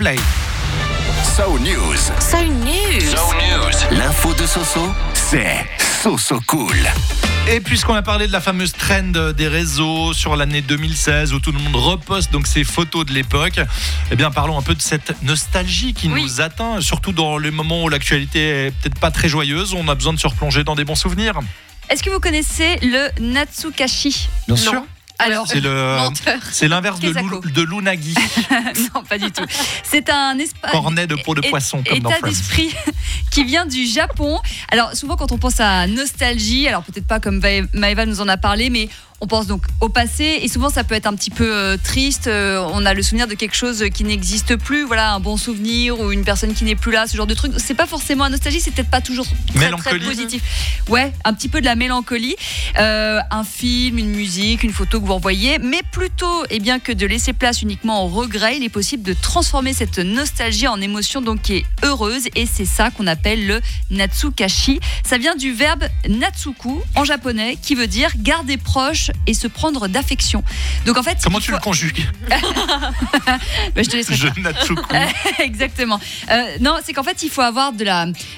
Coldplay. So News. So News. L'info de Soso, c'est Soso Cool. Et puisqu'on a parlé de la fameuse trend des réseaux sur l'année 2016 où tout le monde reposte donc ses photos de l'époque, eh bien parlons un peu de cette nostalgie qui nous atteint, surtout dans les moments où l'actualité est peut-être pas très joyeuse. On a besoin de se replonger dans des bons souvenirs. Est-ce que vous connaissez le Natsukashi ? Bien sûr. Alors, c'est l'inverse de l'unagi. Non, pas du tout. C'est un cornet de peau de poisson comme dans état Friends. d'esprit qui vient du Japon. Alors souvent quand on pense à nostalgie, alors peut-être pas comme Maëva nous en a parlé, mais on pense donc au passé et souvent ça peut être un petit peu triste. On a le souvenir de quelque chose qui n'existe plus, voilà, un bon souvenir ou une personne qui n'est plus là, ce genre de truc. C'est pas forcément la nostalgie, c'est peut-être pas toujours très positif. Ouais, un petit peu de la mélancolie. Un film, une musique, une photo que vous envoyez, mais plutôt que de laisser place uniquement au regret, il est possible de transformer cette nostalgie en émotion donc qui est heureuse et c'est ça qu'on appelle le Natsukashi. Ça vient du verbe natsuku en japonais qui veut dire garder proche et se prendre d'affection. Donc en fait, comment tu le conjugues? Je te laisserai. Je natsuku. Exactement. Non, c'est qu'en fait, il faut avoir de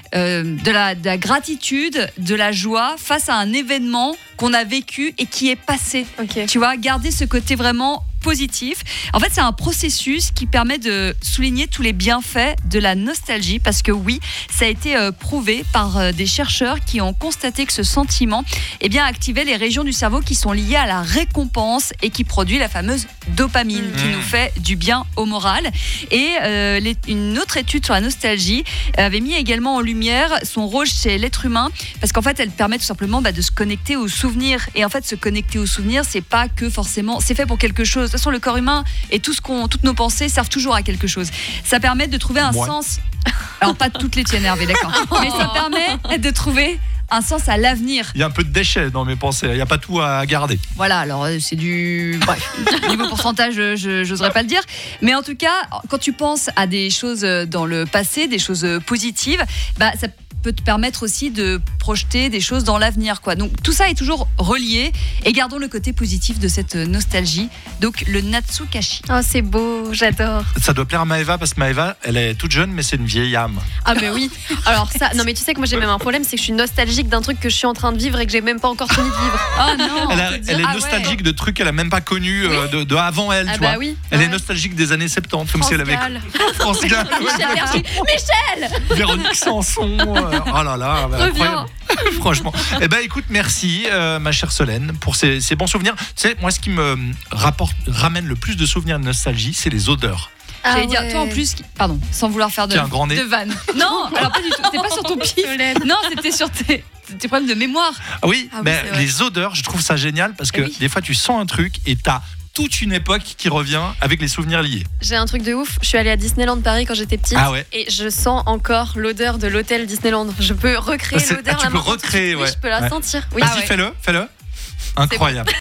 la gratitude, de la joie face à un événement qu'on a vécu et qui est passé. Okay. Tu vois, garder ce côté vraiment positif. En fait, c'est un processus qui permet de souligner tous les bienfaits de la nostalgie parce que oui, ça a été prouvé par des chercheurs qui ont constaté que ce sentiment activait les régions du cerveau qui sont liées à la récompense et qui produit la fameuse dopamine qui nous fait du bien au moral. Et une autre étude sur la nostalgie avait mis également en lumière son rôle chez l'être humain parce qu'en fait, elle permet tout simplement de se connecter aux souvenirs. Et en fait, se connecter aux souvenirs, c'est pas que forcément, c'est fait pour quelque chose. De toute façon, le corps humain et toutes nos pensées servent toujours à quelque chose. Ça permet de trouver un sens. Alors, pas toutes les tiennes, Hervé, d'accord. Mais ça permet de trouver un sens à l'avenir. Il y a un peu de déchets dans mes pensées. Il n'y a pas tout à garder. Voilà, alors c'est du... Bref, niveau pourcentage, je n'oserais pas le dire. Mais en tout cas, quand tu penses à des choses dans le passé, des choses positives, ça peut te permettre aussi de projeter des choses dans l'avenir, quoi. Donc tout ça est toujours relié et gardons le côté positif de cette nostalgie. Donc le Natsukashi. Oh, c'est beau, j'adore. Ça doit plaire à Maëva parce que Maëva, elle est toute jeune mais c'est une vieille âme. Ah mais oui. Alors ça, non mais tu sais que moi j'ai même un problème, c'est que je suis nostalgique d'un truc que je suis en train de vivre et que j'ai même pas encore fini de vivre. Oh non. Elle est nostalgique de trucs qu'elle a même pas connus de avant elle, tu vois. Oui. Elle est nostalgique des années 70 comme si elle avait France Gall. Michel Véronique Sanson. Oh là là, incroyable. Franchement. Écoute, merci ma chère Solène pour ces bons souvenirs. Tu sais, moi ce qui me ramène le plus de souvenirs de nostalgie, c'est les odeurs. J'allais dire, toi en plus, pardon, sans vouloir faire de vanne. Non, alors pas du tout, c'était pas sur ton pif. Non, c'était sur tes problèmes de mémoire. Oui, mais les odeurs, je trouve ça génial parce que des fois tu sens un truc et t'as toute une époque qui revient avec les souvenirs liés. J'ai un truc de ouf, je suis allée à Disneyland Paris quand j'étais petite et je sens encore l'odeur de l'hôtel Disneyland. Je peux recréer l'odeur. Tu peux recréer, je peux la sentir. Oui. Vas-y, fais-le. Incroyable.